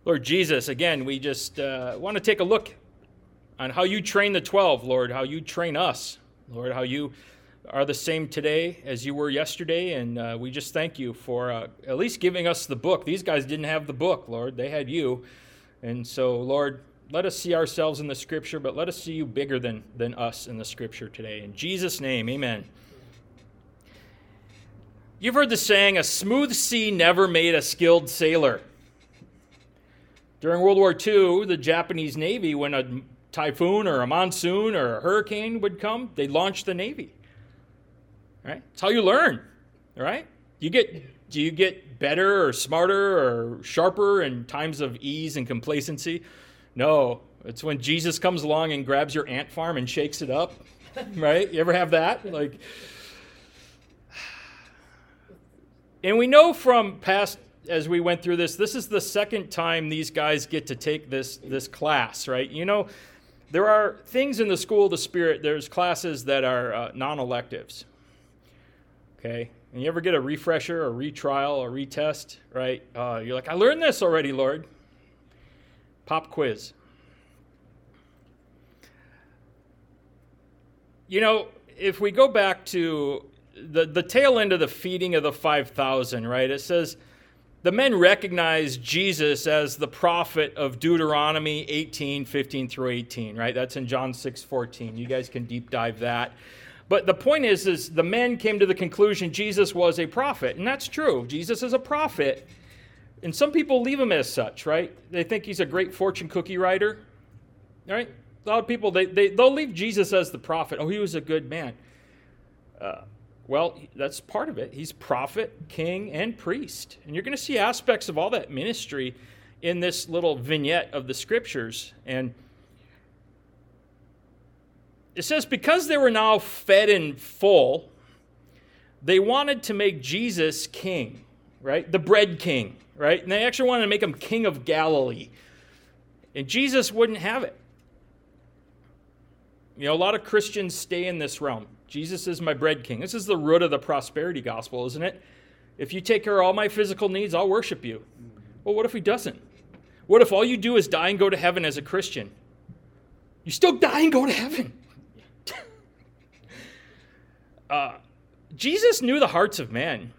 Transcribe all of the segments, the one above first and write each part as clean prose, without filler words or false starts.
Lord Jesus, again, we just want to take a look on how you train the 12, Lord, how you train us, Lord, how you are the same today as you were yesterday, and we just thank you for at least giving us the book. These guys didn't have the book, Lord. They had you. And so, Lord, let us see ourselves in the Scripture, but let us see you bigger than us in the Scripture today. In Jesus' name, amen. You've heard the saying, a smooth sea never made a skilled sailor. During World War II, the Japanese Navy, when a typhoon or a monsoon or a hurricane would come, they launched the Navy. Right? It's how you learn. All right? Do you get better or smarter or sharper in times of ease and complacency? No. It's when Jesus comes along and grabs your ant farm and shakes it up. Right? You ever have that? And we know from past, as we went through this is the second time these guys get to take this class, right? You know, there are things in the School of the Spirit, there's classes that are non-electives, okay? And you ever get a refresher, or retrial, or retest, right? You're like, I learned this already, Lord. Pop quiz. You know, if we go back to the tail end of the feeding of the 5,000, right? It says, the men recognized Jesus as the prophet of Deuteronomy 18, 15 through 18, right? That's in John 6, 14. You guys can deep dive that. But the point is the men came to the conclusion Jesus was a prophet, and that's true. Jesus is a prophet, and some people leave him as such, right? They think he's a great fortune cookie writer, right? A lot of people, they'll leave Jesus as the prophet. Oh, he was a good man. Well, that's part of it. He's prophet, king, and priest. And you're going to see aspects of all that ministry in this little vignette of the Scriptures. And it says, because they were now fed and full, they wanted to make Jesus king, right? The bread king, right? And they actually wanted to make him king of Galilee. And Jesus wouldn't have it. You know, a lot of Christians stay in this realm. Jesus is my bread king. This is the root of the prosperity gospel, isn't it? If you take care of all my physical needs, I'll worship you. Well, what if he doesn't? What if all you do is die and go to heaven as a Christian? You still die and go to heaven. Jesus knew the hearts of men.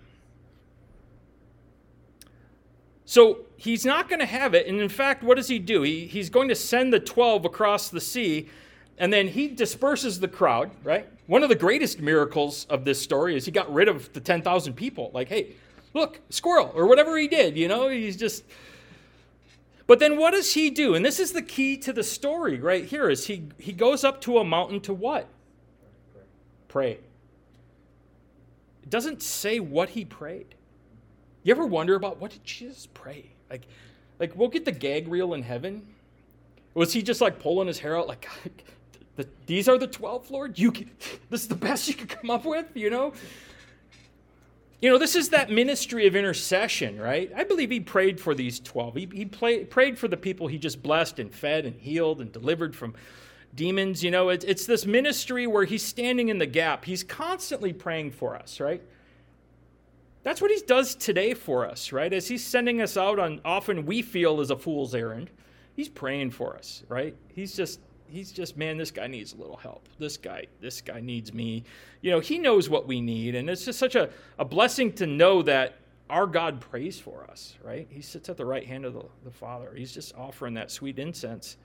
So he's not going to have it. And in fact, what does he do? He's going to send the 12 across the sea, and then he disperses the crowd, right? One of the greatest miracles of this story is he got rid of the 10,000 people. Like, hey, look, squirrel, or whatever he did, you know, he's just... But then what does he do? And this is the key to the story right here, is he goes up to a mountain to what? Pray. It doesn't say what he prayed. You ever wonder about, what did Jesus pray? Like we'll get the gag reel in heaven. Was he just like pulling his hair out like, these are the 12, Lord? This is the best you could come up with, you know? You know, this is that ministry of intercession, right? I believe he prayed for these 12. He prayed for the people he just blessed and fed and healed and delivered from demons. You know, it's this ministry where he's standing in the gap. He's constantly praying for us, right? That's what he does today for us, right? As he's sending us out on often we feel is a fool's errand, he's praying for us, right? He's just, man, this guy needs a little help. This guy needs me. You know, he knows what we need, and it's just such a blessing to know that our God prays for us, right? He sits at the right hand of the Father. He's just offering that sweet incense.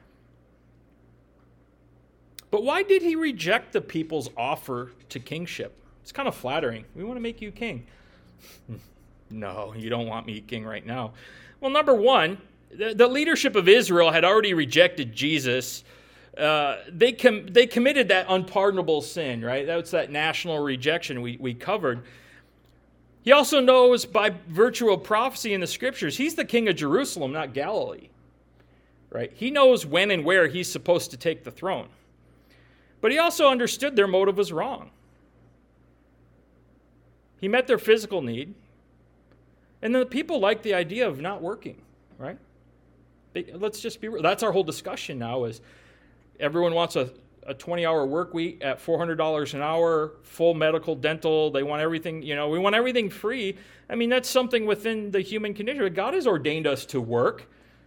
But why did he reject the people's offer to kingship? It's kind of flattering. We want to make you king. No, you don't want me king right now. Well, number one, the leadership of Israel had already rejected Jesus. They committed that unpardonable sin, right? That's that national rejection we covered. He also knows by virtue of prophecy in the Scriptures, he's the king of Jerusalem, not Galilee, right? He knows when and where he's supposed to take the throne. But he also understood their motive was wrong. He met their physical need. And then the people liked the idea of not working, right? Let's just be real. That's our whole discussion now, is everyone wants a a 20-hour work week at $400 an hour, full medical, dental. They want everything, we want everything free. I mean, that's something within the human condition. But God has ordained us to work.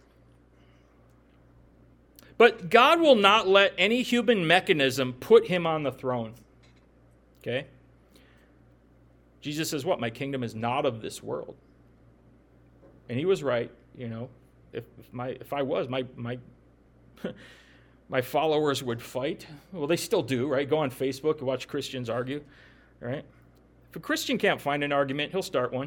But God will not let any human mechanism put him on the throne. Okay? Jesus says, what? My kingdom is not of this world. And he was right, If I was, my my followers would fight. Well, they still do, right? Go on Facebook and watch Christians argue, right? If a Christian can't find an argument, he'll start one.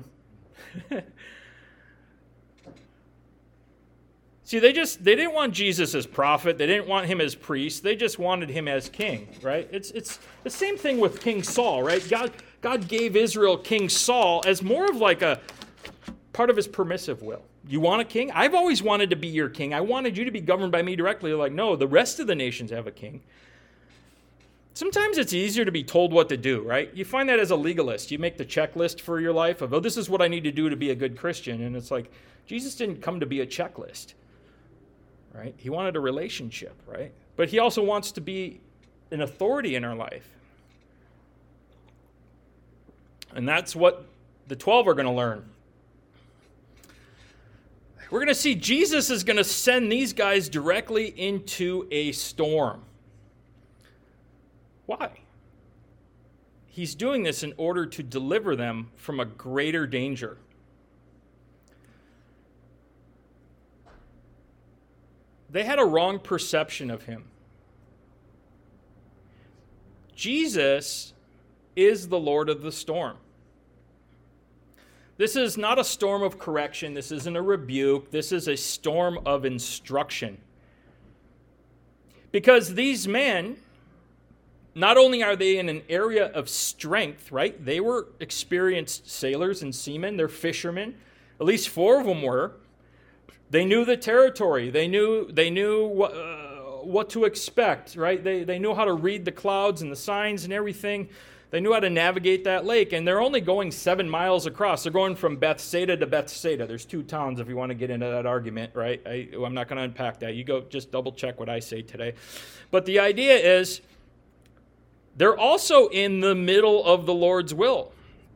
See, they didn't want Jesus as prophet. They didn't want him as priest. They just wanted him as king, right? It's the same thing with King Saul, right? God gave Israel King Saul as more of like a part of his permissive will. You want a king? I've always wanted to be your king. I wanted you to be governed by me directly. They're like, no, the rest of the nations have a king. Sometimes it's easier to be told what to do, right? You find that as a legalist. You make the checklist for your life of, this is what I need to do to be a good Christian. And it's like, Jesus didn't come to be a checklist, right? He wanted a relationship, right? But he also wants to be an authority in our life. And that's what the 12 are going to learn. We're going to see Jesus is going to send these guys directly into a storm. Why? He's doing this in order to deliver them from a greater danger. They had a wrong perception of him. Jesus is the Lord of the storm. This is not a storm of correction. This isn't a rebuke. This is a storm of instruction. Because these men, not only are they in an area of strength, right? They were experienced sailors and seamen. They're fishermen. At least 4 of them were. They knew the territory. They knew what to expect, right? They knew how to read the clouds and the signs and everything. They knew how to navigate that lake, and they're only going 7 miles across. They're going from Bethsaida to Bethsaida. There's 2 towns if you want to get into that argument, right? I'm not going to unpack that. You go just double check what I say today. But the idea is they're also in the middle of the Lord's will.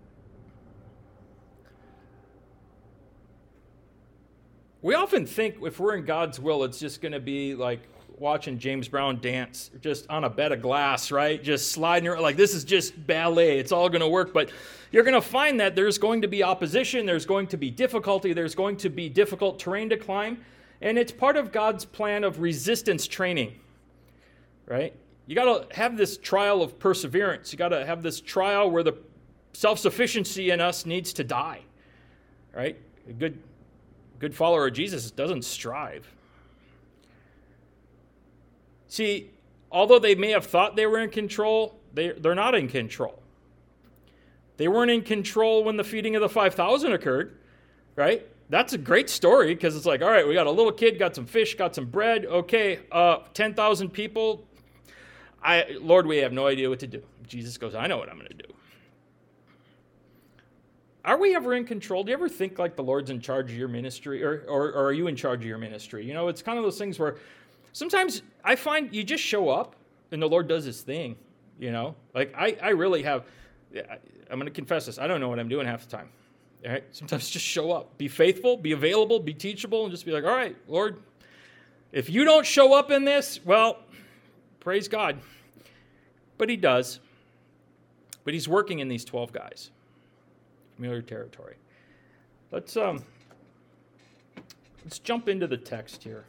We often think if we're in God's will, it's just going to be like watching James Brown dance just on a bed of glass, right? Just sliding around like this is just ballet. It's all going to work. But you're going to find that there's going to be opposition. There's going to be difficulty. There's going to be difficult terrain to climb. And it's part of God's plan of resistance training, right? You got to have this trial of perseverance. You got to have this trial where the self-sufficiency in us needs to die, right? A good follower of Jesus doesn't strive. See, although they may have thought they were in control, they're not in control. They weren't in control when the feeding of the 5,000 occurred, right? That's a great story because it's like, all right, we got a little kid, got some fish, got some bread. Okay, 10,000 people. Lord, we have no idea what to do. Jesus goes, I know what I'm going to do. Are we ever in control? Do you ever think like the Lord's in charge of your ministry or are you in charge of your ministry? It's kind of those things where sometimes I find you just show up and the Lord does his thing, Like I really have, I'm going to confess this. I don't know what I'm doing half the time. All right? Sometimes just show up. Be faithful, be available, be teachable, and just be like, all right, Lord, if you don't show up in this, well, praise God. But he does. But he's working in these 12 guys. Familiar territory. Let's jump into the text here.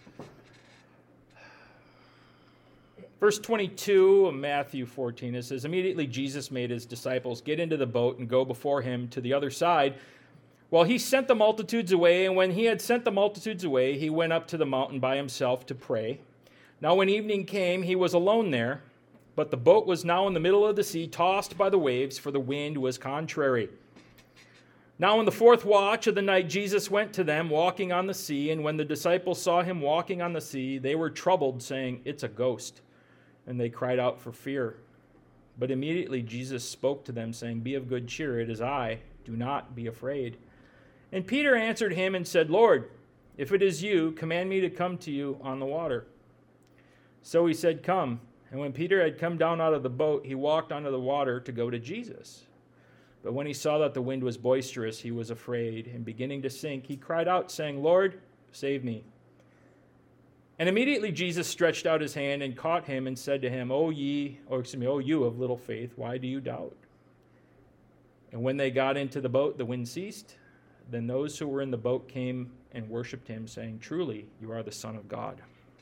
Verse 22 of Matthew 14, it says, immediately Jesus made his disciples get into the boat and go before him to the other side, while he sent the multitudes away. And when he had sent the multitudes away, he went up to the mountain by himself to pray. Now when evening came, he was alone there, but the boat was now in the middle of the sea, tossed by the waves, for the wind was contrary. Now in the 4th watch of the night, Jesus went to them, walking on the sea. And when the disciples saw him walking on the sea, they were troubled, saying, it's a ghost. And they cried out for fear. But immediately Jesus spoke to them, saying, be of good cheer, it is I, do not be afraid. And Peter answered him and said, Lord, if it is you, command me to come to you on the water. So he said, come. And when Peter had come down out of the boat, he walked onto the water to go to Jesus. But when he saw that the wind was boisterous, he was afraid, and beginning to sink, he cried out, saying, Lord, save me. And immediately Jesus stretched out his hand and caught him and said to him, O you of little faith, why do you doubt? And when they got into the boat, the wind ceased. Then those who were in the boat came and worshipped him, saying, Truly, you are the Son of God.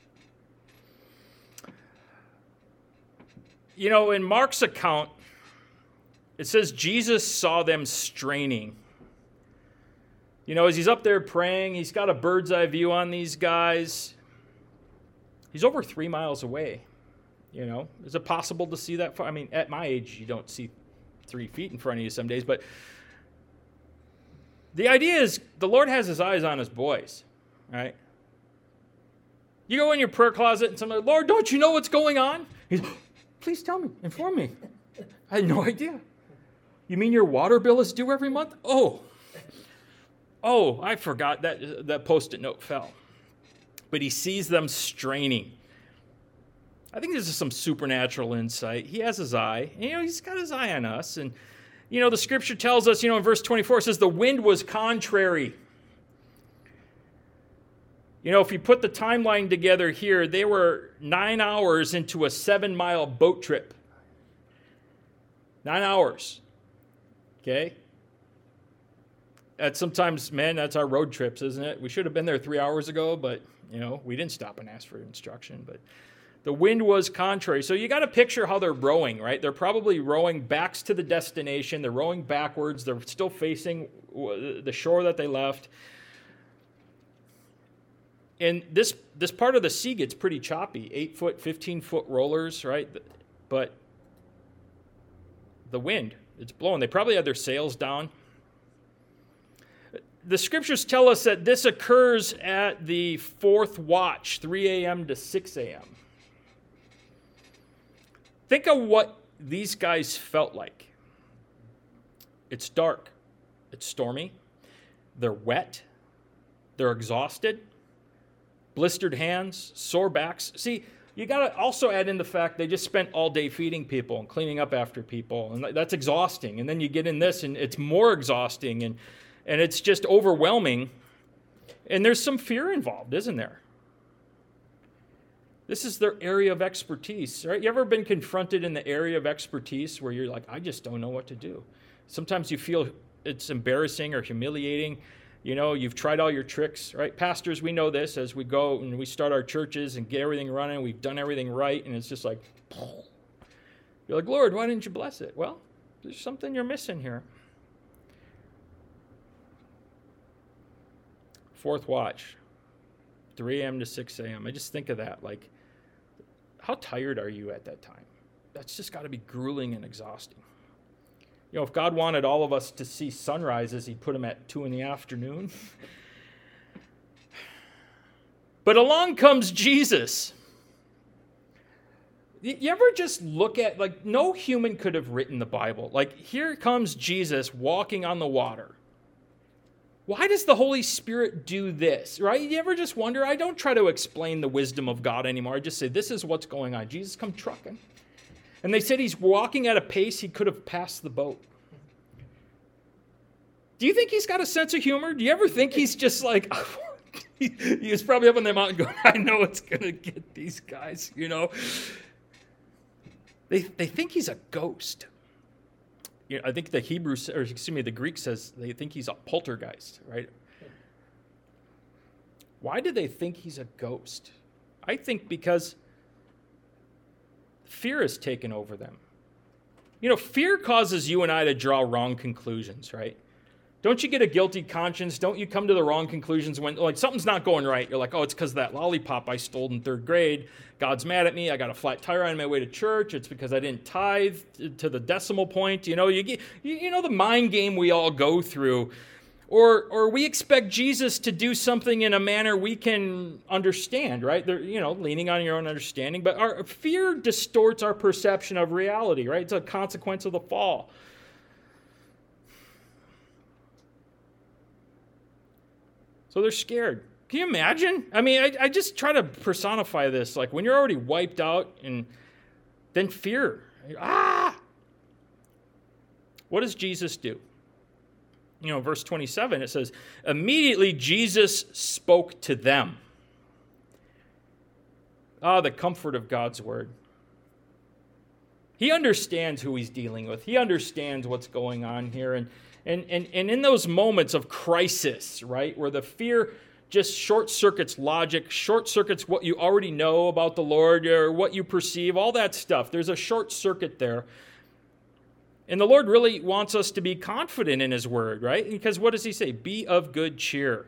You know, in Mark's account, it says Jesus saw them straining. You know, as he's up there praying, he's got a bird's eye view on these guys. He's over 3 miles away. You know, is it possible to see that far? I mean, at my age, you don't see 3 feet in front of you some days, but the idea is the Lord has his eyes on his boys, right? You go in your prayer closet and somebody, Lord, don't you know what's going on? He's, please tell me, inform me. I had no idea. You mean your water bill is due every month? Oh, I forgot that Post-it note fell. But he sees them straining. I think this is some supernatural insight. He has his eye. And, you know, he's got his eye on us. And, you know, the scripture tells us, you know, in verse 24, it says the wind was contrary. You know, if you put the timeline together here, they were 9 hours into a 7-mile boat trip. 9 hours. Okay? Sometimes, man, that's our road trips, isn't it? We should have been there 3 hours ago, but, you know, we didn't stop and ask for instruction. But the wind was contrary. So you got to picture how they're rowing, right? They're probably rowing backs to the destination. They're rowing backwards. They're still facing the shore that they left. And this part of the sea gets pretty choppy. 8-foot, 15-foot rollers, right? But the wind, it's blowing. They probably had their sails down. The scriptures tell us that this occurs at the 4th watch, 3 a.m. to 6 a.m. Think of what these guys felt like. It's dark. It's stormy. They're wet. They're exhausted. Blistered hands, sore backs. See, you got to also add in the fact they just spent all day feeding people and cleaning up after people, and that's exhausting. And then you get in this, and it's more exhausting, and it's just overwhelming. And there's some fear involved, isn't there? This is their area of expertise, right? You ever been confronted in the area of expertise where you're like, I just don't know what to do? Sometimes you feel it's embarrassing or humiliating. You know, you've tried all your tricks, right? Pastors, we know this as we go and we start our churches and get everything running. We've done everything right, and it's just like, you're like, Lord, why didn't you bless it? Well, there's something you're missing here. 4th watch, 3 a.m. to 6 a.m. I just think of that. Like, how tired are you at that time? That's just got to be grueling and exhausting. You know, if God wanted all of us to see sunrises, he'd put them at 2 in the afternoon. But along comes Jesus. You ever just look at, like, no human could have written the Bible. Like, here comes Jesus walking on the water. Why does the Holy Spirit do this, right? You ever just wonder? I don't try to explain the wisdom of God anymore. I just say, this is what's going on. Jesus come trucking. And they said he's walking at a pace he could have passed the boat. Do you think he's got a sense of humor? Do you ever think he's just like, he was probably up on the mountain going, I know it's going to get these guys, you know? They think he's a ghost. You know, I think the Greek says they think he's a poltergeist, right? Why do they think he's a ghost? I think because fear has taken over them. You know, fear causes you and I to draw wrong conclusions, right? Don't you get a guilty conscience? Don't you come to the wrong conclusions when, like, something's not going right? You're like, oh, it's because of that lollipop I stole in 3rd grade. God's mad at me. I got a flat tire on my way to church. It's because I didn't tithe to the decimal point. You know, you know the mind game we all go through. Or we expect Jesus to do something in a manner we can understand, right? They're, you know, leaning on your own understanding. But our fear distorts our perception of reality, right? It's a consequence of the fall. So they're scared. Can you imagine? I mean, I just try to personify this. Like, when you're already wiped out and then fear. What does Jesus do? Verse 27, it says, immediately Jesus spoke to them. The comfort of God's word. He understands who he's dealing with. He understands what's going on here. And in those moments of crisis, right, where the fear just short-circuits logic, short-circuits what you already know about the Lord or what you perceive, all that stuff. There's a short circuit there. And the Lord really wants us to be confident in his word, right? Because what does he say? Be of good cheer.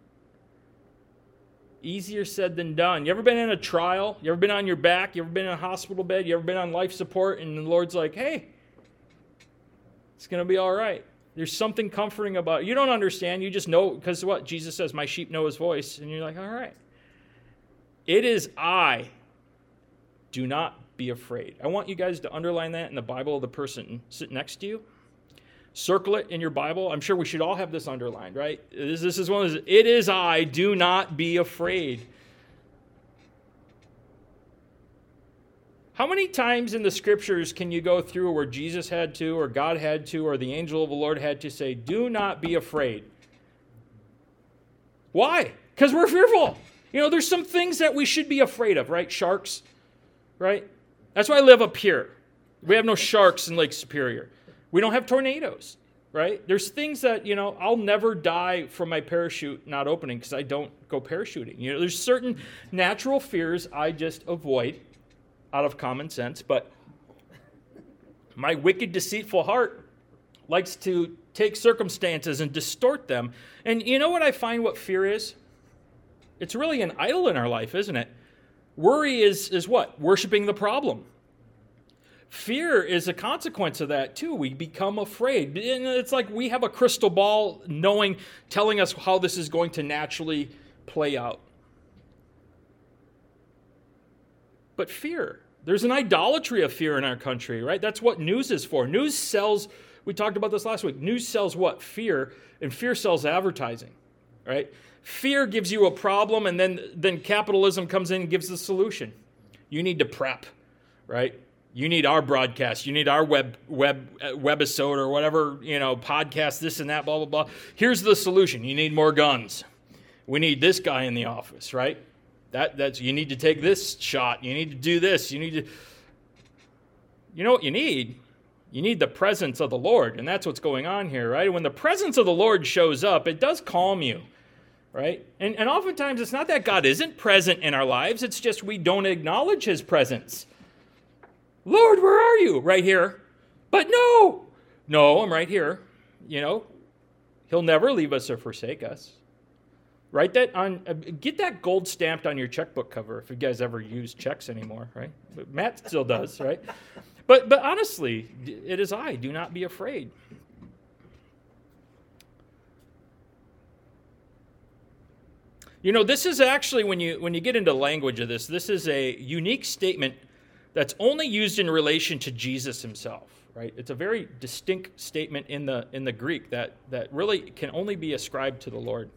Easier said than done. You ever been in a trial? You ever been on your back? You ever been in a hospital bed? You ever been on life support? And the Lord's like, hey, it's going to be all right. There's something comforting about it. You don't understand. You just know, because what? Jesus says, my sheep know his voice. And you're like, all right. It is I. Do not be afraid. I want you guys to underline that in the Bible of the person sitting next to you. Circle it in your Bible. I'm sure we should all have this underlined, right? This is one of those, it is I, do not be afraid. How many times in the scriptures can you go through where Jesus had to, or God had to, or the angel of the Lord had to say, do not be afraid? Why? Because we're fearful. There's some things that we should be afraid of, right? Sharks, right? That's why I live up here. We have no sharks in Lake Superior. We don't have tornadoes, right? There's things that, I'll never die from my parachute not opening because I don't go parachuting. There's certain natural fears I just avoid out of common sense, but my wicked, deceitful heart likes to take circumstances and distort them. And you know what I find what fear is? It's really an idol in our life, isn't it? Worry is what? Worshiping the problem. Fear is a consequence of that too. We become afraid. And it's like we have a crystal ball telling us how this is going to naturally play out. But fear, there's an idolatry of fear in our country, right? That's what news is for. News sells, we talked about this last week, news sells what? Fear, and fear sells advertising, right? Fear gives you a problem, and then capitalism comes in and gives the solution. You need to prep, right? You need our broadcast. You need our webisode or whatever, podcast, this and that, blah, blah, blah. Here's the solution. You need more guns. We need this guy in the office, right? That's you need to take this shot. You need to do this. You know what you need? You need the presence of the Lord, and that's what's going on here, right? When the presence of the Lord shows up, it does calm you, right? And oftentimes it's not that God isn't present in our lives. It's just we don't acknowledge his presence. Lord, where are you? Right here. But no, I'm right here. He'll never leave us or forsake us. Write that on, get that gold stamped on your checkbook cover if you guys ever use checks anymore, right? But Matt still does, right? But honestly, it is I. Do not be afraid. This is actually, when you get into language of this is a unique statement that's only used in relation to Jesus himself, right? It's a very distinct statement in the Greek that really can only be ascribed to the Lord.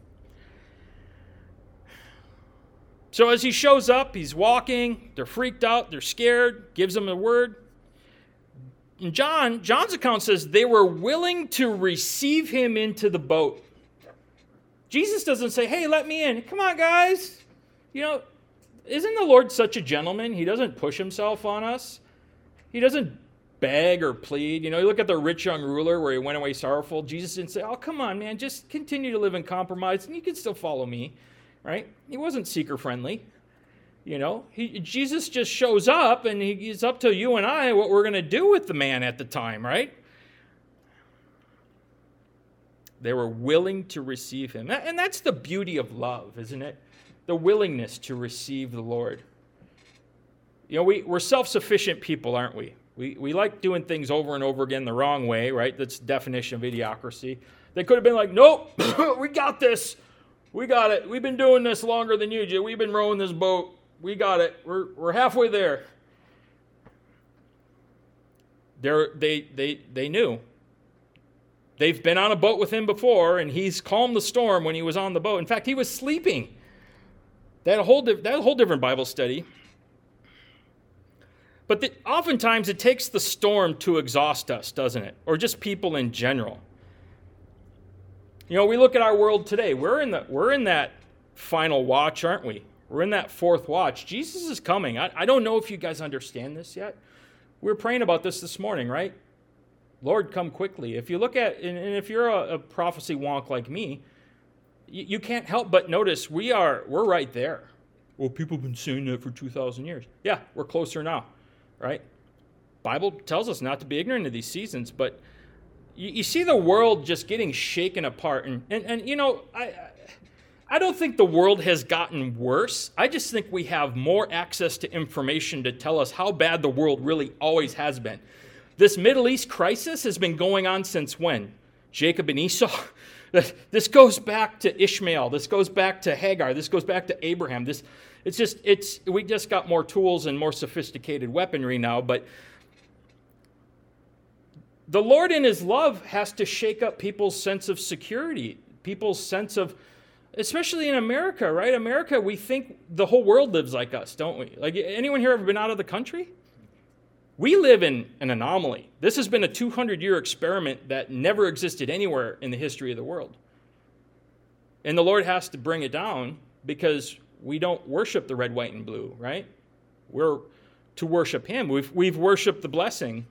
So as he shows up, he's walking, they're freaked out, they're scared, gives them a word. And John's account says they were willing to receive him into the boat. Jesus doesn't say, hey, let me in. Come on, guys. Isn't the Lord such a gentleman? He doesn't push himself on us. He doesn't beg or plead. You look at the rich young ruler where he went away sorrowful. Jesus didn't say, oh, come on, man, just continue to live in compromise and you can still follow me, right? He wasn't seeker-friendly. Jesus just shows up and it's up to you and I what we're going to do with the man at the time, right? They were willing to receive him. And that's the beauty of love, isn't it? The willingness to receive the Lord. We're self-sufficient people, aren't we? We like doing things over and over again the wrong way, right? That's the definition of idiocracy. They could have been like, nope, we got this. We got it. We've been doing this longer than you, Jay. We've been rowing this boat. We got it. We're halfway there. They knew. They've been on a boat with him before, and he's calmed the storm when he was on the boat. In fact, he was sleeping. That a whole different Bible study. But oftentimes it takes the storm to exhaust us, doesn't it? Or just people in general. You know, we look at our world today. We're in that final watch, aren't we? We're in that fourth watch. Jesus is coming. I don't know if you guys understand this yet. We were praying about this morning, right? Lord, come quickly. If you look at, and if you're a prophecy wonk like me, you can't help but notice we're right there. Well, people have been saying that for 2,000 years. Yeah, we're closer now, right? Bible tells us not to be ignorant of these seasons, but you see the world just getting shaken apart. And you know, I don't think the world has gotten worse. I just think we have more access to information to tell us how bad the world really always has been. This Middle East crisis has been going on since when? Jacob and Esau? This goes back to Ishmael. This goes back to Hagar. This goes back to Abraham. We just got more tools and more sophisticated weaponry now, but the Lord in his love has to shake up people's sense of security, people's sense of, especially in America, right? America, we think the whole world lives like us, don't we? Like, anyone here ever been out of the country? We live in an anomaly. This has been a 200-year experiment that never existed anywhere in the history of the world. And the Lord has to bring it down because we don't worship the red, white, and blue, right? We're to worship him. We've worshiped the blessing.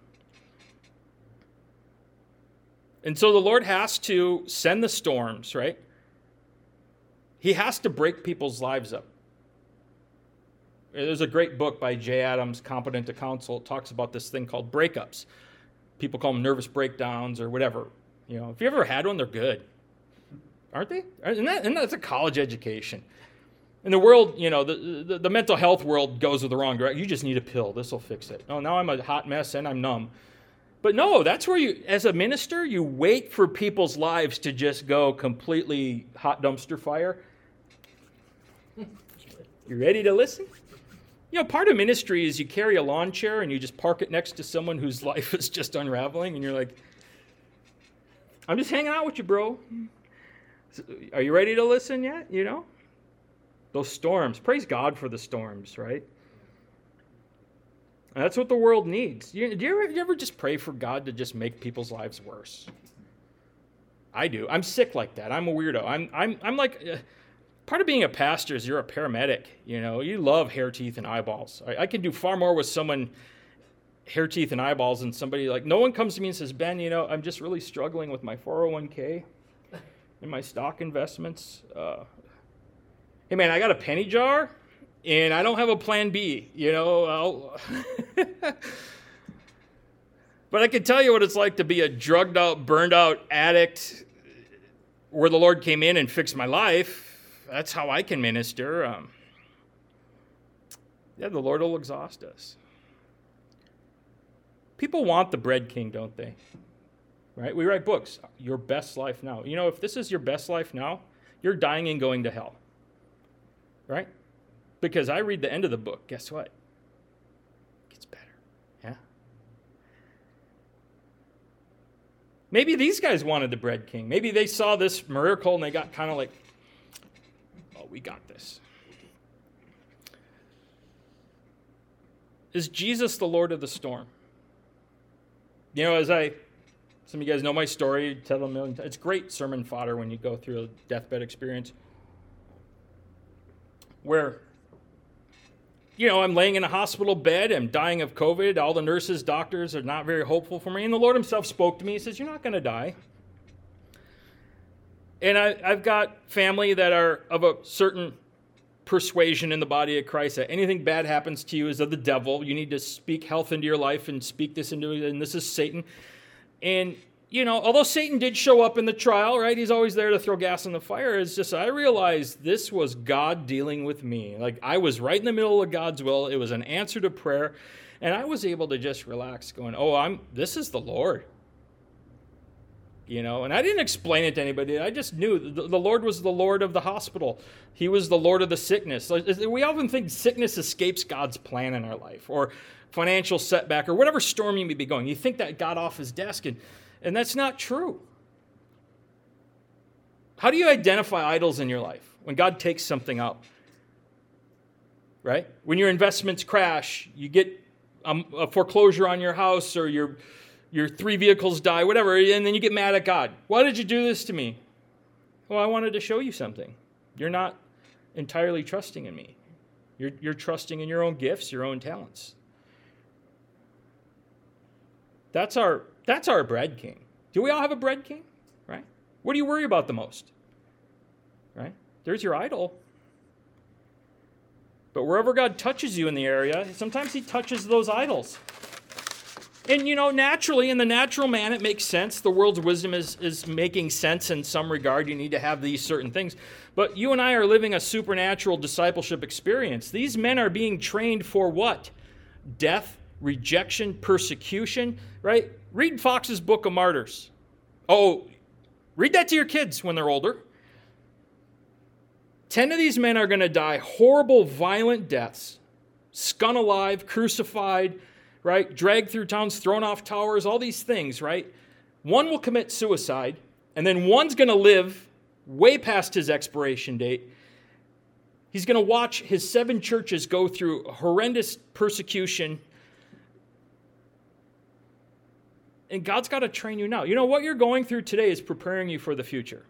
And so the Lord has to send the storms, right? He has to break people's lives up. There's a great book by Jay Adams, Competent to Counsel. It talks about this thing called breakups. People call them nervous breakdowns or whatever. You know, if you ever had one, they're good, aren't they? And that's a college education. In the world, you know, the mental health world goes with the wrong direction. You just need a pill. This will fix it. Oh, now I'm a hot mess and I'm numb. But no, that's where you, as a minister, you wait for people's lives to just go completely hot dumpster fire. You ready to listen? You know, part of ministry is you carry a lawn chair and you just park it next to someone whose life is just unraveling, and you're like, I'm just hanging out with you, bro. Are you ready to listen yet? You know? Those storms. Praise God for the storms, right? And that's what the world needs. Do you ever just pray for God to just make people's lives worse? I do. I'm sick like that. I'm a weirdo. I'm like... part of being a pastor is you're a paramedic. You know, you love hair, teeth, and eyeballs. I can do far more with someone hair, teeth, and eyeballs than somebody like, no one comes to me and says, Ben, you know, I'm just really struggling with my 401k and my stock investments. Hey, man, I got a penny jar and I don't have a plan B. You know, but I can tell you what it's like to be a drugged out, burned out addict where the Lord came in and fixed my life. That's how I can minister. The Lord will exhaust us. People want the bread king, don't they? Right? We write books. Your best life now. You know, if this is your best life now, you're dying and going to hell. Right? Because I read the end of the book. Guess what? It gets better. Yeah? Maybe these guys wanted the bread king. Maybe they saw this miracle and they got kind of like, we got this. Is Jesus the Lord of the storm? You know, some of you guys know my story, tell them a million times. It's great sermon fodder when you go through a deathbed experience where, you know, I'm laying in a hospital bed, I'm dying of COVID, all the nurses, doctors are not very hopeful for me, and the Lord himself spoke to me. He says, you're not going to die. And I've got family that are of a certain persuasion in the body of Christ that anything bad happens to you is of the devil. You need to speak health into your life and speak this into it, and this is Satan. And, you know, although Satan did show up in the trial, right, he's always there to throw gas on the fire. It's just I realized this was God dealing with me. Like, I was right in the middle of God's will. It was an answer to prayer. And I was able to just relax going, this is the Lord. You know, and I didn't explain it to anybody. I just knew the Lord was the Lord of the hospital. He was the Lord of the sickness. We often think sickness escapes God's plan in our life, or financial setback, or whatever storm you may be going. You think that got off his desk, and that's not true. How do you identify idols in your life? When God takes something out, right? When your investments crash, you get a foreclosure on your house, or your 3 vehicles die, whatever, and then you get mad at God. Why did you do this to me? Well, I wanted to show you something. You're not entirely trusting in me. You're trusting in your own gifts, your own talents. That's our bread king. Do we all have a bread king? Right? What do you worry about the most? Right? There's your idol. But wherever God touches you in the area, sometimes he touches those idols. And, naturally, in the natural man, it makes sense. The world's wisdom is making sense in some regard. You need to have these certain things. But you and I are living a supernatural discipleship experience. These men are being trained for what? Death, rejection, persecution, right? Read Fox's Book of Martyrs. Oh, read that to your kids when they're older. 10 of these men are going to die horrible, violent deaths, skun alive, crucified, right? Dragged through towns, thrown off towers, all these things, right? One will commit suicide, and then one's going to live way past his expiration date. He's going to watch his 7 churches go through horrendous persecution. And God's got to train you now. What you're going through today is preparing you for the future.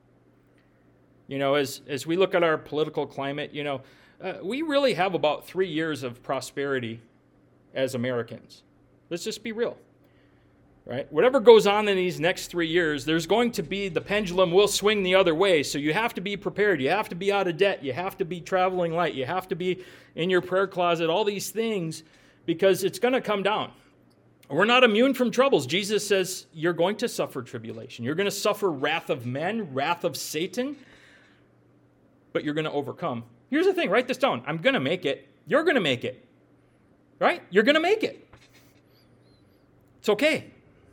As we look at our political climate, we really have about 3 years of prosperity as Americans. Let's just be real, right? Whatever goes on in these next 3 years, there's going to be, the pendulum will swing the other way, so you have to be prepared. You have to be out of debt. You have to be traveling light. You have to be in your prayer closet, all these things, because it's going to come down. We're not immune from troubles. Jesus says you're going to suffer tribulation. You're going to suffer wrath of men, wrath of Satan, but you're going to overcome. Here's the thing, write this down. I'm going to make it. You're going to make it. Right? You're going to make it. It's okay.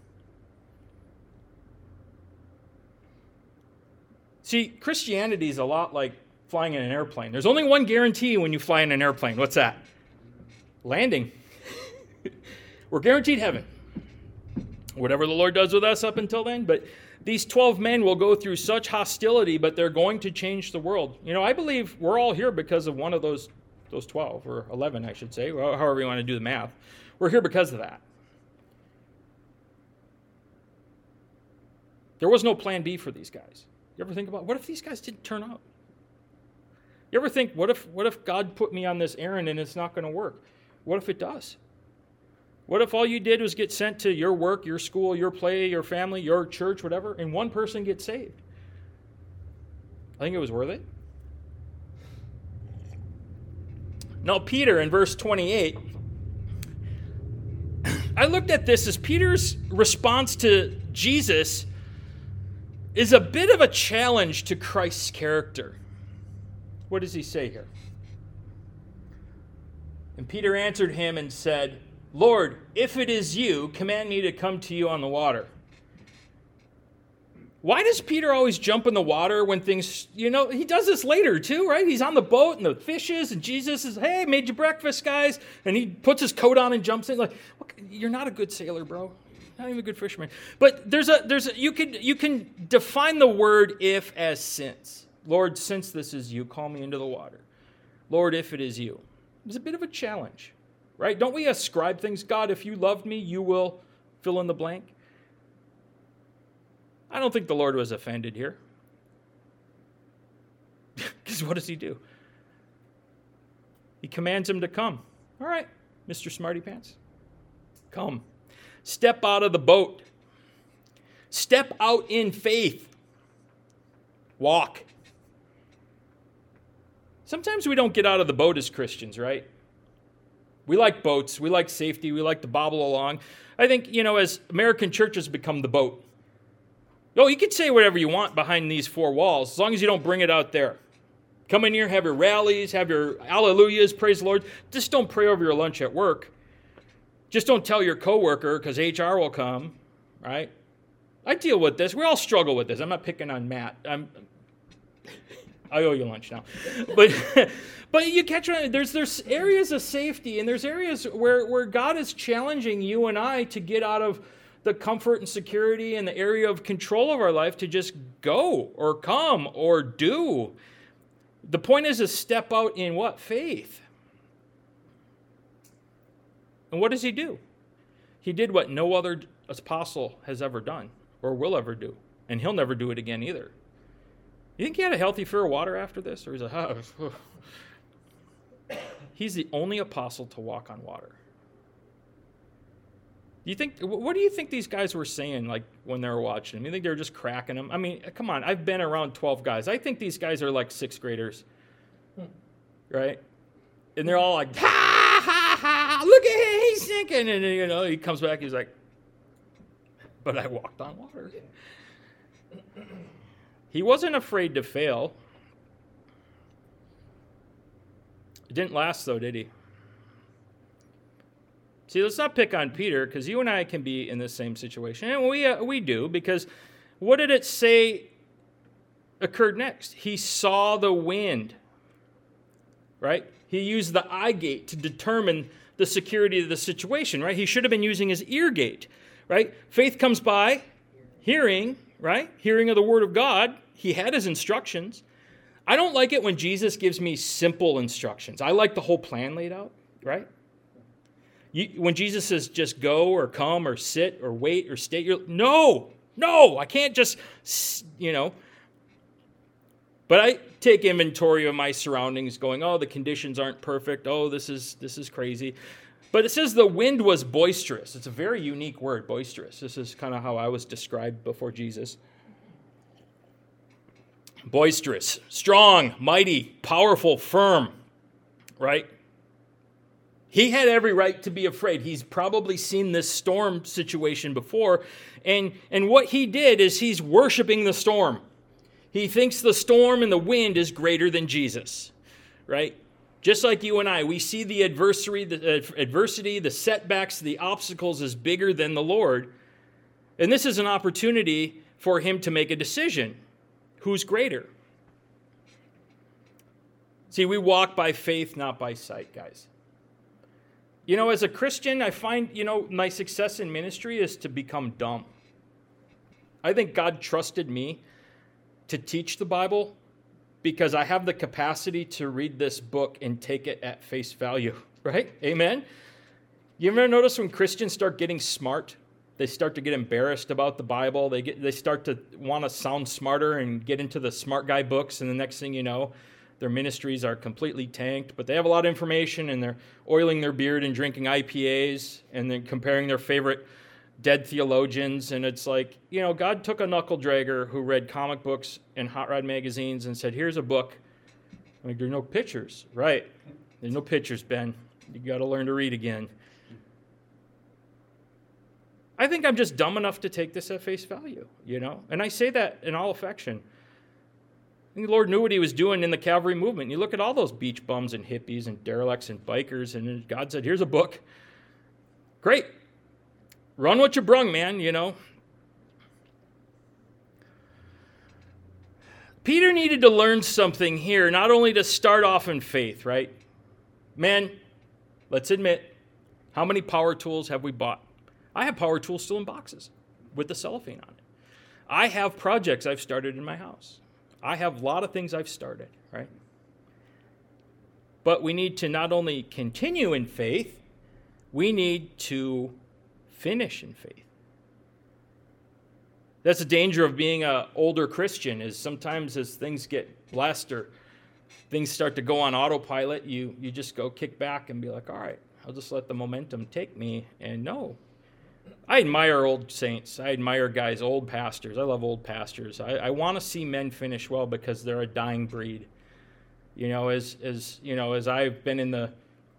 See, Christianity is a lot like flying in an airplane. There's only one guarantee when you fly in an airplane. What's that? Landing. We're guaranteed heaven. Whatever the Lord does with us up until then, but these 12 men will go through such hostility, but they're going to change the world. I believe we're all here because of one of those 12, or 11, I should say, however you want to do the math. We're here because of that. There was no plan B for these guys. You ever think about, what if these guys didn't turn up? You ever think, what if God put me on this errand and it's not going to work? What if it does? What if all you did was get sent to your work, your school, your play, your family, your church, whatever, and one person gets saved? I think it was worth it. Now, Peter in verse 28, I looked at this as Peter's response to Jesus is a bit of a challenge to Christ's character. What does he say here? And Peter answered him and said, Lord, if it is you, command me to come to you on the water. Why does Peter always jump in the water when things, he does this later too, right? He's on the boat and the fishes and Jesus is, hey, made you breakfast, guys. And he puts his coat on and jumps in. Like, you're not a good sailor, bro. Not even a good fisherman. But you can define the word if as since. Lord, since this is you, call me into the water. Lord, if it is you. It's a bit of a challenge. Right? Don't we ascribe things? God, if you loved me, you will fill in the blank. I don't think the Lord was offended here. Because what does he do? He commands him to come. All right, Mr. Smarty Pants, come. Step out of the boat. Step out in faith. Walk. Sometimes we don't get out of the boat as Christians, right? We like boats. We like safety. We like to bobble along. I think, as American churches become the boat. You can say whatever you want behind these 4 walls, as long as you don't bring it out there. Come in here, have your rallies, have your hallelujahs, praise the Lord. Just don't pray over your lunch at work. Just don't tell your coworker, because HR will come, right? I deal with this. We all struggle with this. I'm not picking on Matt. I owe you lunch now. But you catch on. There's areas of safety, and there's areas where God is challenging you and I to get out of the comfort and security and the area of control of our life to just go or come or do. The point is to step out in what? Faith. And what does he do? He did what no other apostle has ever done or will ever do. And he'll never do it again either. You think he had a healthy fear of water after this? Or he's like, oh. He's the only apostle to walk on water. What do you think these guys were saying, like, when they were watching him? You think they were just cracking him? I mean, come on, I've been around 12 guys. I think these guys are like sixth graders, right? And they're all like, ha, ha, ha, look at him, he's sinking. And, he comes back, he's like, but I walked on water. He wasn't afraid to fail. It didn't last, though, did he? See, let's not pick on Peter, because you and I can be in the same situation. And we do, because what did it say occurred next? He saw the wind, right? He used the eye gate to determine the security of the situation, right? He should have been using his ear gate, right? Faith comes by hearing, right? Hearing of the word of God. He had his instructions. I don't like it when Jesus gives me simple instructions. I like the whole plan laid out, right? When Jesus says just go or come or sit or wait or stay, no, I can't just, But I take inventory of my surroundings going, oh, the conditions aren't perfect. Oh, this is crazy. But it says the wind was boisterous. It's a very unique word, boisterous. This is kind of how I was described before Jesus. Boisterous, strong, mighty, powerful, firm, right? He had every right to be afraid. He's probably seen this storm situation before. And what he did is he's worshiping the storm. He thinks the storm and the wind is greater than Jesus, right? Just like you and I, we see the adversity, the setbacks, the obstacles as bigger than the Lord. And this is an opportunity for him to make a decision. Who's greater? See, we walk by faith, not by sight, guys. As a Christian, I find, my success in ministry is to become dumb. I think God trusted me to teach the Bible because I have the capacity to read this book and take it at face value, right? Amen? You ever notice when Christians start getting smart, they start to get embarrassed about the Bible, they start to want to sound smarter and get into the smart guy books, and the next thing you know, their ministries are completely tanked, but they have a lot of information, and they're oiling their beard and drinking IPAs, and then comparing their favorite dead theologians, and it's like, God took a knuckle dragger who read comic books and hot rod magazines and said, here's a book. Like, there's no pictures. Right. There's no pictures, Ben. You got to learn to read again. I think I'm just dumb enough to take this at face value, And I say that in all affection. I think the Lord knew what he was doing in the Calvary movement. You look at all those beach bums and hippies and derelicts and bikers, and God said, here's a book. Great. Run what you brung, man, Peter needed to learn something here, not only to start off in faith, right? Man, let's admit, how many power tools have we bought? I have power tools still in boxes with the cellophane on it. I have projects I've started in my house. I have a lot of things I've started, right? But we need to not only continue in faith, we need to finish in faith. That's the danger of being an older Christian, is sometimes as things get blessed or things start to go on autopilot, you just go kick back and be like, all right, I'll just let the momentum take me. And no, I admire old saints. I admire guys, old pastors. I love old pastors. I want to see men finish well because they're a dying breed. As I've been in the...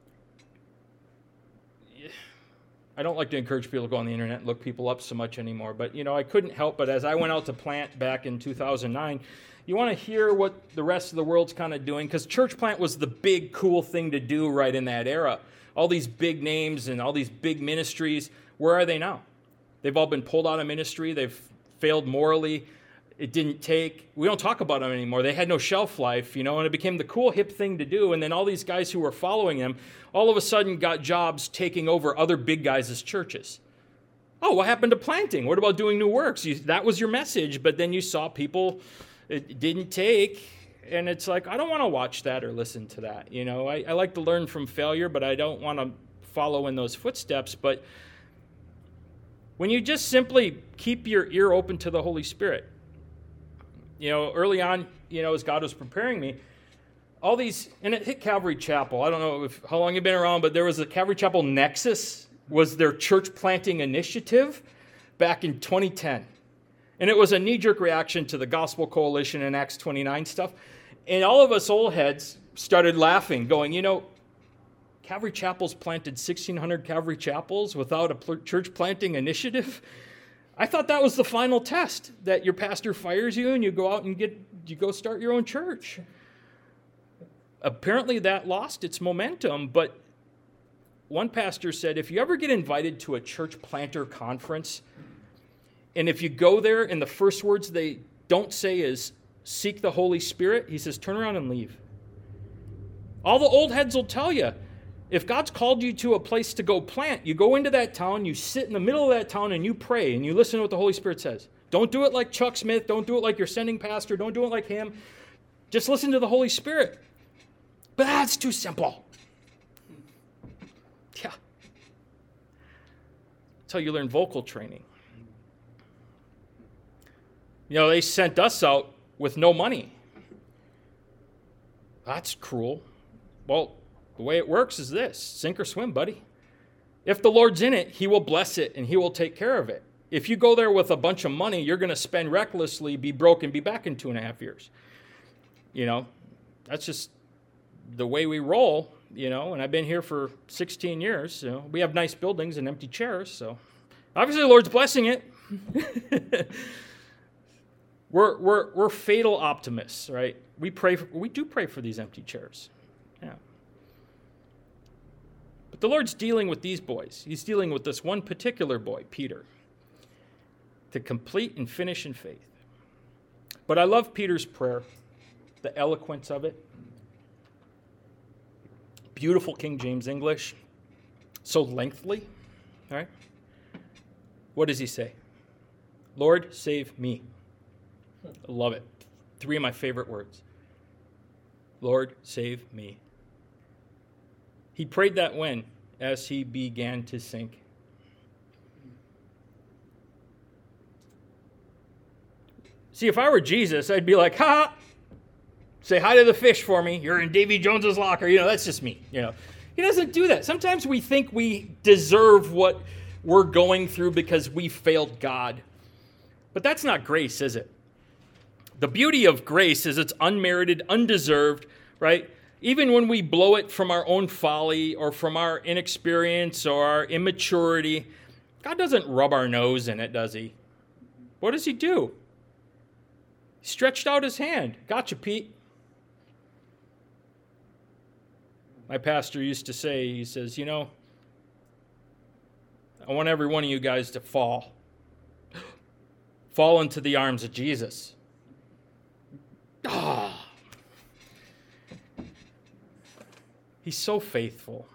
I don't like to encourage people to go on the internet and look people up so much anymore, but, I couldn't help but as I went out to plant back in 2009, you want to hear what the rest of the world's kind of doing, because church plant was the big, cool thing to do right in that era. All these big names and all these big ministries, where are they now? They've all been pulled out of ministry. They've failed morally. It didn't take. We don't talk about them anymore. They had no shelf life, and it became the cool, hip thing to do. And then all these guys who were following them all of a sudden got jobs taking over other big guys' churches. Oh, what happened to planting? What about doing new works? That was your message, but then you saw people, it didn't take. And it's like, I don't want to watch that or listen to that. I like to learn from failure, but I don't want to follow in those footsteps. But when you just simply keep your ear open to the Holy Spirit, early on, as God was preparing me, all these, and it hit Calvary Chapel. I don't know how long you've been around, but there was a Calvary Chapel Nexus, was their church planting initiative back in 2010. And it was a knee-jerk reaction to the Gospel Coalition and Acts 29 stuff. And all of us old heads started laughing, going, Calvary Chapel's planted 1,600 Calvary Chapels without a church planting initiative. I thought that was the final test, that your pastor fires you and you go out and you go start your own church. Apparently that lost its momentum, but one pastor said, if you ever get invited to a church planter conference, and if you go there and the first words they don't say is, seek the Holy Spirit, he says, turn around and leave. All the old heads will tell you, if God's called you to a place to go plant, you go into that town, you sit in the middle of that town, and you pray, and you listen to what the Holy Spirit says. Don't do it like Chuck Smith. Don't do it like your sending pastor. Don't do it like him. Just listen to the Holy Spirit. But that's too simple. Yeah. That's how you learn vocal training. They sent us out with no money. That's cruel. Well, the way it works is this: sink or swim, buddy. If the Lord's in it, he will bless it and he will take care of it. If you go there with a bunch of money, you're going to spend recklessly, be broke, and be back in 2.5 years. That's just the way we roll, and I've been here for 16 years. We have nice buildings and empty chairs, so obviously the Lord's blessing it. We're fatal optimists, right? We do pray for these empty chairs. Yeah. But the Lord's dealing with these boys. He's dealing with this one particular boy, Peter, to complete and finish in faith. But I love Peter's prayer, the eloquence of it. Beautiful King James English, so lengthy, all right? What does he say? Lord, save me. I love it. 3 of my favorite words. Lord, save me. He prayed that when? As he began to sink. See, if I were Jesus, I'd be like, ha! Say hi to the fish for me. You're in Davy Jones's locker. That's just me. He doesn't do that. Sometimes we think we deserve what we're going through because we failed God. But that's not grace, is it? The beauty of grace is it's unmerited, undeserved, right? Even when we blow it from our own folly or from our inexperience or our immaturity, God doesn't rub our nose in it, does he? What does he do? He stretched out his hand. Gotcha, Pete. My pastor used to say, he says, I want every one of you guys to fall. Fall into the arms of Jesus. Ah. He's so faithful.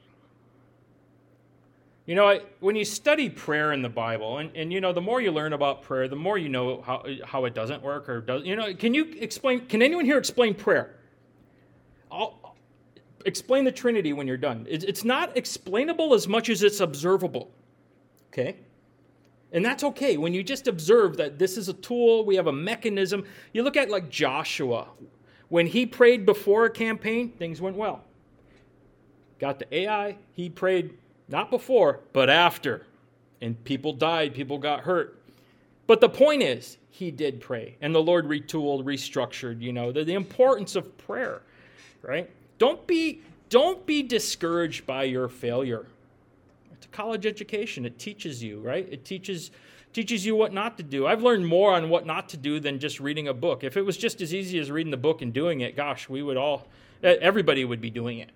When you study prayer in the Bible, and the more you learn about prayer, the more you know how it doesn't work or does. Can anyone here explain prayer? I'll explain the Trinity when you're done. It's not explainable as much as it's observable. Okay? And that's okay. When you just observe that this is a tool, we have a mechanism. You look at like Joshua. When he prayed before a campaign, things went well. Got the AI, he prayed not before, but after. And people died, people got hurt. But the point is, he did pray. And the Lord retooled, restructured, the importance of prayer, right? Don't be discouraged by your failure. It's a college education. It teaches you, right? It teaches you what not to do. I've learned more on what not to do than just reading a book. If it was just as easy as reading the book and doing it, gosh, everybody would be doing it.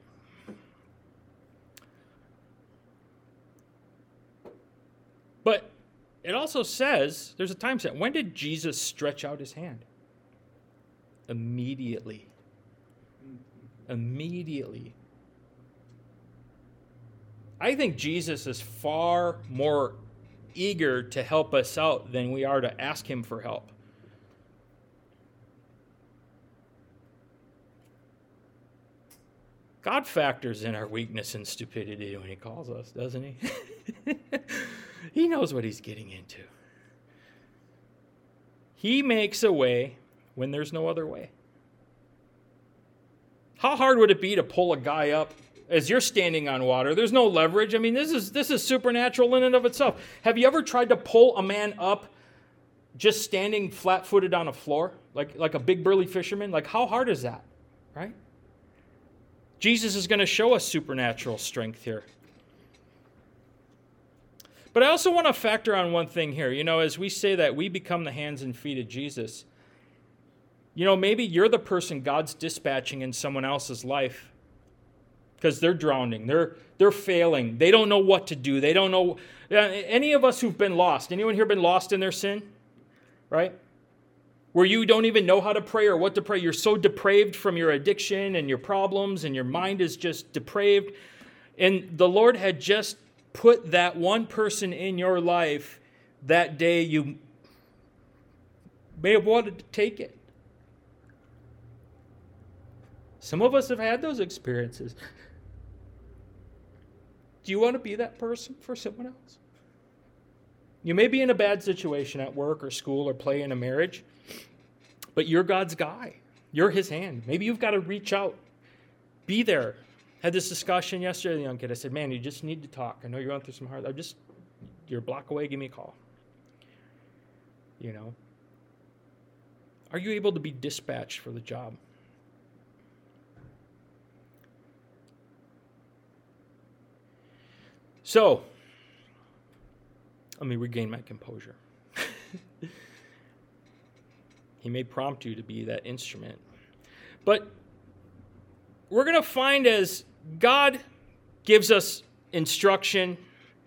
But it also says, there's a time set. When did Jesus stretch out his hand? Immediately. Immediately. I think Jesus is far more eager to help us out than we are to ask him for help. God factors in our weakness and stupidity when he calls us, doesn't he? He knows what he's getting into. He makes a way when there's no other way. How hard would it be to pull a guy up as you're standing on water? There's no leverage. I mean, this is supernatural in and of itself. Have you ever tried to pull a man up just standing flat-footed on a floor, like a big burly fisherman? Like, how hard is that, right? Jesus is going to show us supernatural strength here. But I also want to factor on one thing here. You know, as we say that we become the hands and feet of Jesus, you know, maybe you're the person God's dispatching in someone else's life because they're drowning. They're failing. They don't know what to do. They don't know. Any of us who've been lost, anyone here been lost in their sin? Right? Where you don't even know how to pray or what to pray. You're so depraved from your addiction and your problems and your mind is just depraved. And the Lord had just put that one person in your life that day you may have wanted to take it. Some of us have had those experiences. Do you want to be that person for someone else? You may be in a bad situation at work or school or play in a marriage, but you're God's guy. You're his hand. Maybe you've got to reach out. Be there. Had this discussion yesterday with a young kid. I said, man, you just need to talk. I know you're going through some hard... You're a block away, give me a call. You know? Are you able to be dispatched for the job? So, let me regain my composure. He may prompt you to be that instrument. But we're going to find as God gives us instruction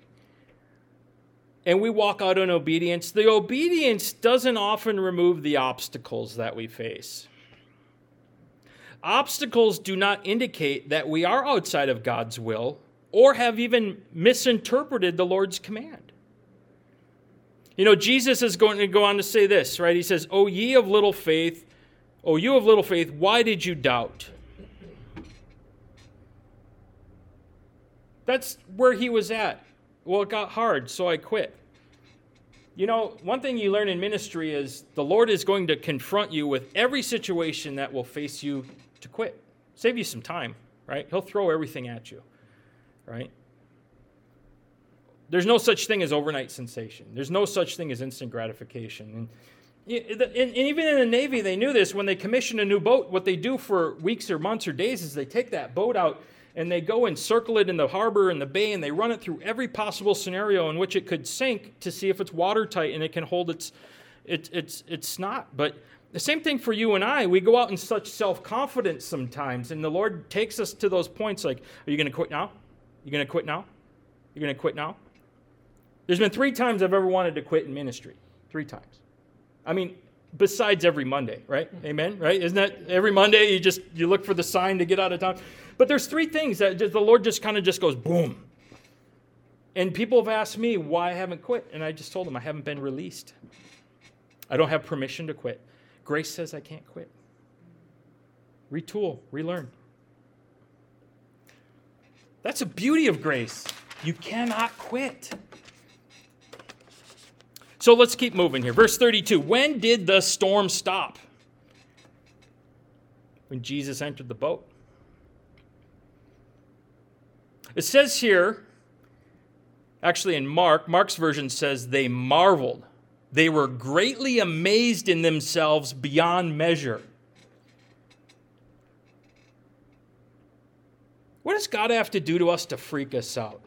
and we walk out in obedience, the obedience doesn't often remove the obstacles that we face. Obstacles do not indicate that we are outside of God's will or have even misinterpreted the Lord's command. You know, Jesus is going to go on to say this, right? He says, O ye of little faith, O you of little faith, why did you doubt? That's where he was at. Well, it got hard, so I quit. You know, one thing you learn in ministry is the Lord is going to confront you with every situation that will face you to quit. Save you some time, right? He'll throw everything at you, right? There's no such thing as overnight sensation. There's no such thing as instant gratification. And even in the Navy, they knew this. When they commission a new boat, what they do for weeks or months or days is they take that boat out and they go and circle it in the harbor and the bay, and they run it through every possible scenario in which it could sink to see if it's watertight and it can hold its snot. But the same thing for you and I. We go out in such self-confidence sometimes, and the Lord takes us to those points like, are you going to quit now? You going to quit now? You're going to quit now? There's been 3 times I've ever wanted to quit in ministry. 3 times. I mean, besides every Monday, right? Amen, right? Isn't that every Monday you look for the sign to get out of town? But there's 3 things that the Lord just kind of just goes boom. And people have asked me why I haven't quit. And I just told them I haven't been released. I don't have permission to quit. Grace says I can't quit. Retool, relearn. That's the beauty of grace. You cannot quit. So let's keep moving here. Verse 32. When did the storm stop? When Jesus entered the boat. It says here, actually in Mark's version says they marveled. They were greatly amazed in themselves beyond measure. What does God have to do to us to freak us out?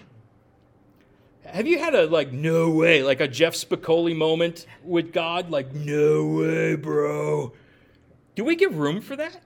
Have you had a, no way, like a Jeff Spicoli moment with God? Like, no way, bro. Do we give room for that?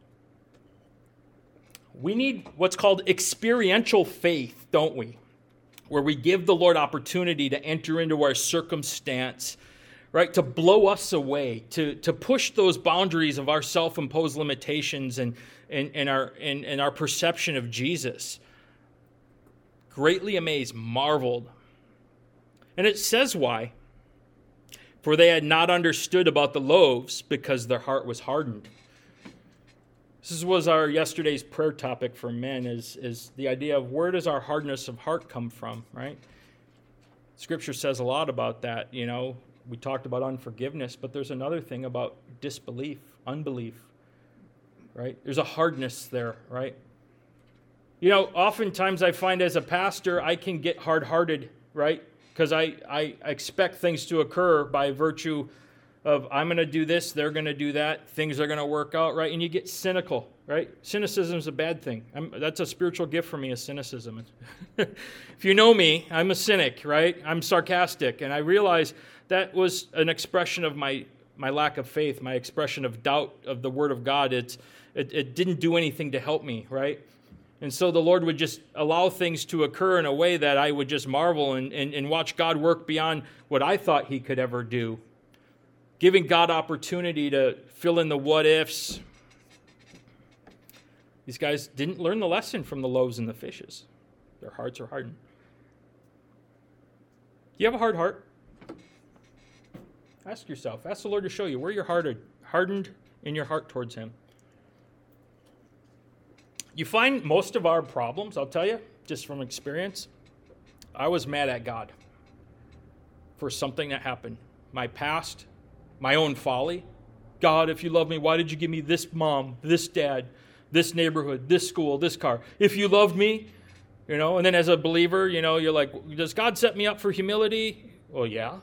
We need what's called experiential faith, don't we? Where we give the Lord opportunity to enter into our circumstance, right? To blow us away, to push those boundaries of our self-imposed limitations and our perception of Jesus. Greatly amazed, marveled. And it says why. For they had not understood about the loaves because their heart was hardened. This was our yesterday's prayer topic for men, is the idea of where does our hardness of heart come from, right? Scripture says a lot about that. You know, we talked about unforgiveness, but there's another thing about disbelief, unbelief, right? There's a hardness there, right? You know, oftentimes I find as a pastor, I can get hard-hearted, right? Because I expect things to occur by virtue of I'm going to do this, they're going to do that, things are going to work out, right? And you get cynical, right? Cynicism is a bad thing. That's a spiritual gift for me, is cynicism. If you know me, I'm a cynic, right? I'm sarcastic, and I realize that was an expression of my lack of faith, my expression of doubt of the Word of God. It didn't do anything to help me, right? And so the Lord would just allow things to occur in a way that I would just marvel and watch God work beyond what I thought He could ever do. Giving God opportunity to fill in the what-ifs. These guys didn't learn the lesson from the loaves and the fishes. Their hearts are hardened. Do you have a hard heart? Ask yourself. Ask the Lord to show you where you're hardened in your heart towards Him. You find most of our problems, I'll tell you, just from experience, I was mad at God for something that happened. My past, my own folly. God, if you love me, why did you give me this mom, this dad, this neighborhood, this school, this car? If you loved me, you know, and then as a believer, you know, you're like, does God set me up for humility? Well, yeah.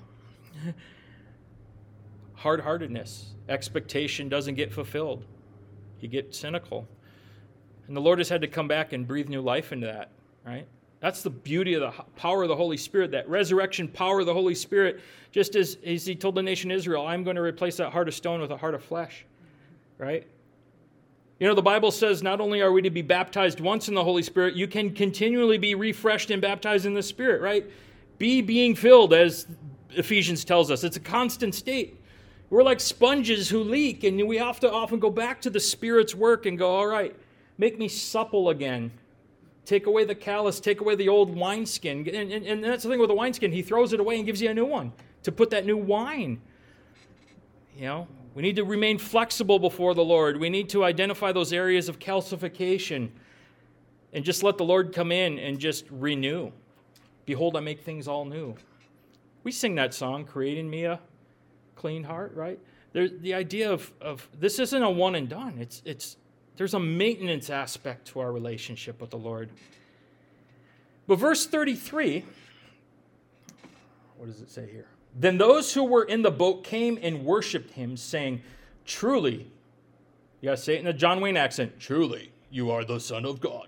Hard-heartedness, expectation doesn't get fulfilled. You get cynical. And the Lord has had to come back and breathe new life into that, right? That's the beauty of the power of the Holy Spirit, that resurrection power of the Holy Spirit. Just as He told the nation Israel, I'm going to replace that heart of stone with a heart of flesh, right? You know, the Bible says not only are we to be baptized once in the Holy Spirit, you can continually be refreshed and baptized in the Spirit, right? Be being filled, as Ephesians tells us. It's a constant state. We're like sponges who leak, and we have to often go back to the Spirit's work and go, all right, make me supple again. Take away the callus, take away the old wineskin. And that's the thing with the wineskin. He throws it away and gives you a new one to put that new wine. You know, we need to remain flexible before the Lord. We need to identify those areas of calcification and just let the Lord come in and just renew. Behold, I make things all new. We sing that song, Create in Me a Clean Heart, right? There's the idea of this isn't a one and done. There's a maintenance aspect to our relationship with the Lord. But verse 33, what does it say here? Then those who were in the boat came and worshipped Him, saying, truly, you got to say it in a John Wayne accent, truly, you are the Son of God.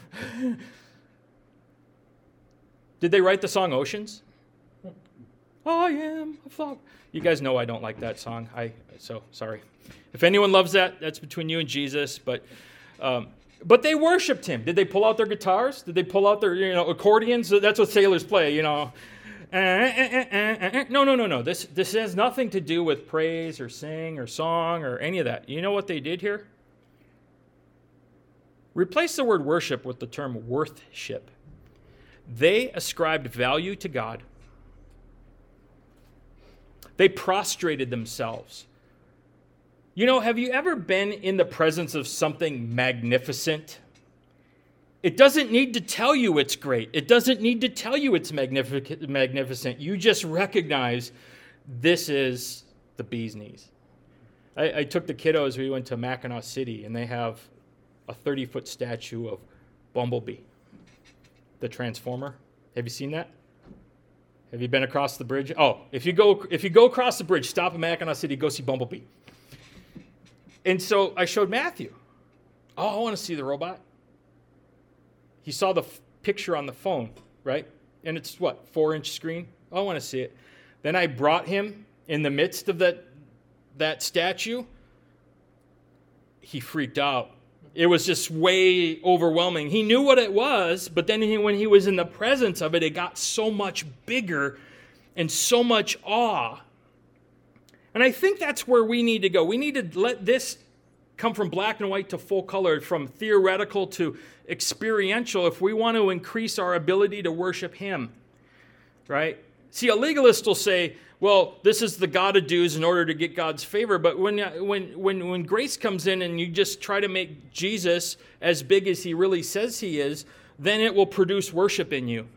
Did they write the song Oceans? I am a flower. You guys know I don't like that song. So sorry. If anyone loves that, that's between you and Jesus. But they worshipped Him. Did they pull out their guitars? Did they pull out their accordions? That's what sailors play. No. This has nothing to do with praise or sing or song or any of that. You know what they did here? Replace the word worship with the term worthship. They ascribed value to God. They prostrated themselves. You know, have you ever been in the presence of something magnificent? It doesn't need to tell you it's great. It doesn't need to tell you it's magnificent. You just recognize this is the bee's knees. I took the kiddos, we went to Mackinac City, and they have a 30-foot statue of Bumblebee, the Transformer. Have you seen that? Have you been across the bridge? Oh, if you go across the bridge, stop at Mackinac City, go see Bumblebee. And so I showed Matthew. Oh, I want to see the robot. He saw the picture on the phone, right? And it's 4-inch screen? Oh, I want to see it. Then I brought him in the midst of that statue. He freaked out. It was just way overwhelming. He knew what it was, but then when he was in the presence of it, it got so much bigger and so much awe. And I think that's where we need to go. We need to let this come from black and white to full color, from theoretical to experiential, if we want to increase our ability to worship Him, right? See, a legalist will say, well, this is the gotta do's in order to get God's favor. But when grace comes in and you just try to make Jesus as big as he really says he is, then it will produce worship in you.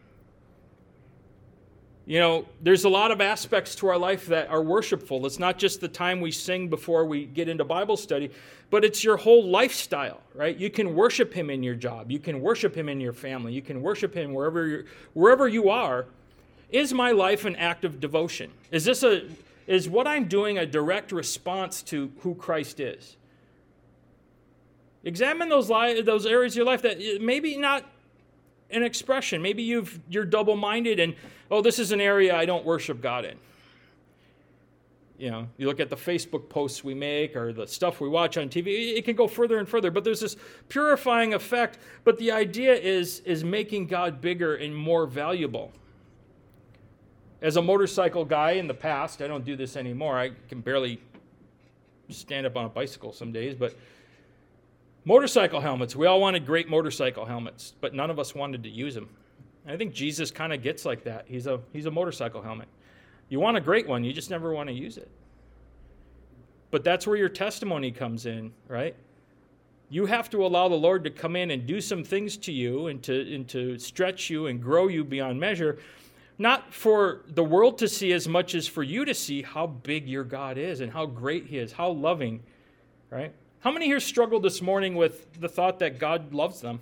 You know, there's a lot of aspects to our life that are worshipful. It's not just the time we sing before we get into Bible study, but it's your whole lifestyle, right? You can worship him in your job. You can worship him in your family. You can worship him wherever you are. Is my life an act of devotion? Is what I'm doing a direct response to who Christ is? Examine those areas of your life that maybe not an expression. Maybe you're double-minded and, oh, this is an area I don't worship God in. You know, you look at the Facebook posts we make or the stuff we watch on TV, it can go further and further, but there's this purifying effect. But the idea is making God bigger and more valuable. As a motorcycle guy in the past, I don't do this anymore. I can barely stand up on a bicycle some days, but motorcycle helmets. We all wanted great motorcycle helmets, but none of us wanted to use them. And I think Jesus kind of gets like that. He's a motorcycle helmet. You want a great one, you just never want to use it. But that's where your testimony comes in, right? You have to allow the Lord to come in and do some things to you and to stretch you and grow you beyond measure, not for the world to see as much as for you to see how big your God is and how great he is, how loving, right? How many here struggled this morning with the thought that God loves them?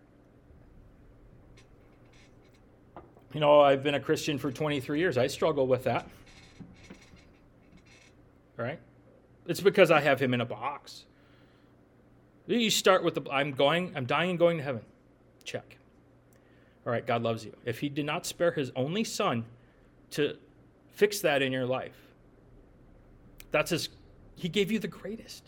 You know, I've been a Christian for 23 years. I struggle with that. Right? It's because I have him in a box. You start with I'm dying and going to heaven. Check. All right, God loves you. If he did not spare his only son to fix that in your life, he gave you the greatest.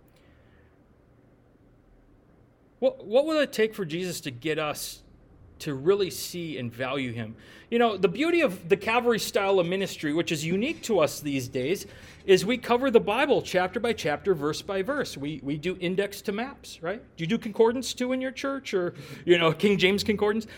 What will it take for Jesus to get us to really see and value him? You know, the beauty of the Calvary style of ministry, which is unique to us these days, is we cover the Bible chapter by chapter, verse by verse. We do index to maps, right? Do you do concordance too in your church, or, King James concordance?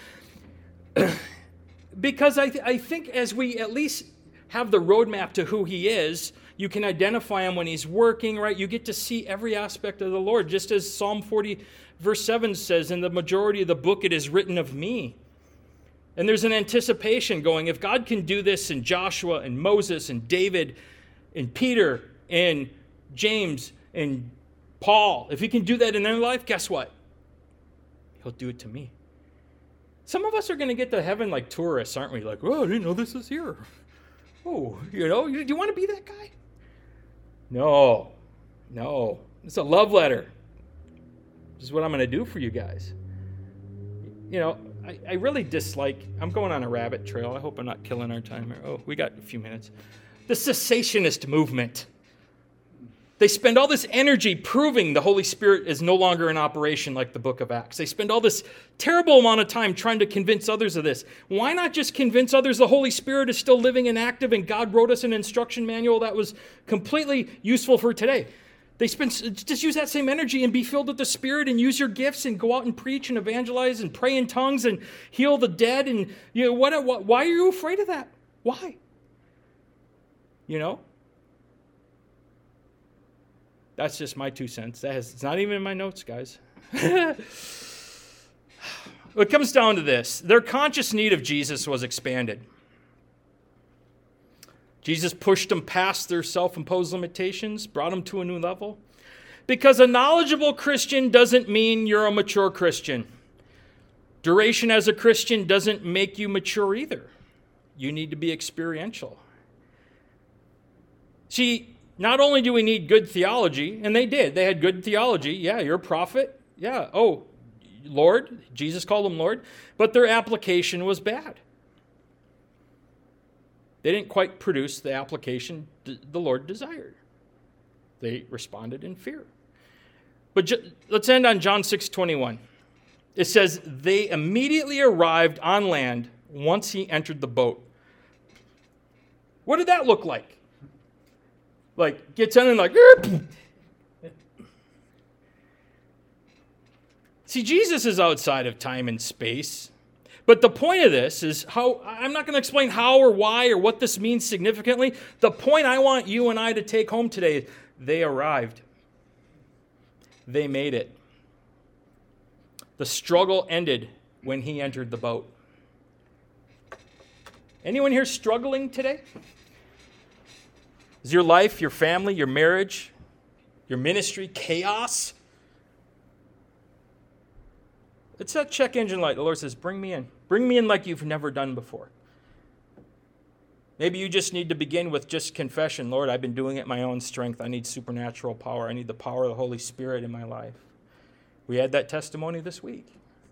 Because I think as we at least have the roadmap to who he is, you can identify him when he's working, right? You get to see every aspect of the Lord, just as Psalm 40, verse 7 says, in the majority of the book it is written of me. And there's an anticipation going, if God can do this in Joshua and Moses and David and Peter and James and Paul, if he can do that in their life, guess what? He'll do it to me. Some of us are going to get to heaven like tourists, aren't we? Like, oh, I didn't know this was here. Oh, do you want to be that guy? No. It's a love letter. This is what I'm going to do for you guys. I really dislike, I'm going on a rabbit trail. I hope I'm not killing our time here. Oh, we got a few minutes. The cessationist movement. They spend all this energy proving the Holy Spirit is no longer in operation like the book of Acts. They spend all this terrible amount of time trying to convince others of this. Why not just convince others the Holy Spirit is still living and active and God wrote us an instruction manual that was completely useful for today? Just use that same energy and be filled with the Spirit and use your gifts and go out and preach and evangelize and pray in tongues and heal the dead. And why are you afraid of that? Why? That's just my 2 cents. It's not even in my notes, guys. It comes down to this. Their conscious need of Jesus was expanded. Jesus pushed them past their self-imposed limitations, brought them to a new level. Because a knowledgeable Christian doesn't mean you're a mature Christian. Duration as a Christian doesn't make you mature either. You need to be experiential. See, not only do we need good theology, and they did. They had good theology. Yeah, you're a prophet. Yeah. Oh, Lord. Jesus called them Lord. But their application was bad. They didn't quite produce the application the Lord desired. They responded in fear. But let's end on John 6:21. It says, they immediately arrived on land once he entered the boat. What did that look like? Like, gets in and like, Erp! See, Jesus is outside of time and space. But the point of this is how, I'm not going to explain how or why or what this means significantly. The point I want you and I to take home today is they arrived. They made it. The struggle ended when he entered the boat. Anyone here struggling today? Is your life, your family, your marriage, your ministry chaos? It's that check engine light. The Lord says, bring me in. Bring me in like you've never done before. Maybe you just need to begin with just confession. Lord, I've been doing it in my own strength. I need supernatural power. I need the power of the Holy Spirit in my life. We had that testimony this week.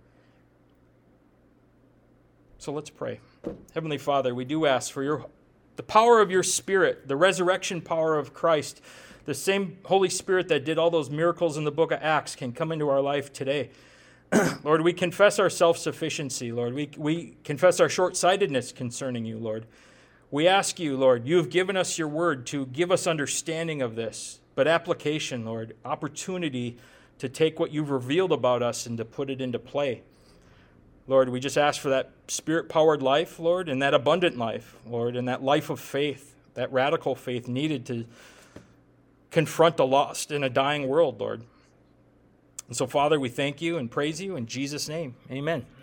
So let's pray. Heavenly Father, we do ask for the power of your Spirit, the resurrection power of Christ, the same Holy Spirit that did all those miracles in the book of Acts can come into our life today. Lord, we confess our self-sufficiency, Lord. We confess our short-sightedness concerning you, Lord. We ask you, Lord, you have given us your word to give us understanding of this, but application, Lord, opportunity to take what you've revealed about us and to put it into play. Lord, we just ask for that Spirit-powered life, Lord, and that abundant life, Lord, and that life of faith, that radical faith needed to confront the lost in a dying world, Lord. And so, Father, we thank you and praise you in Jesus' name. Amen.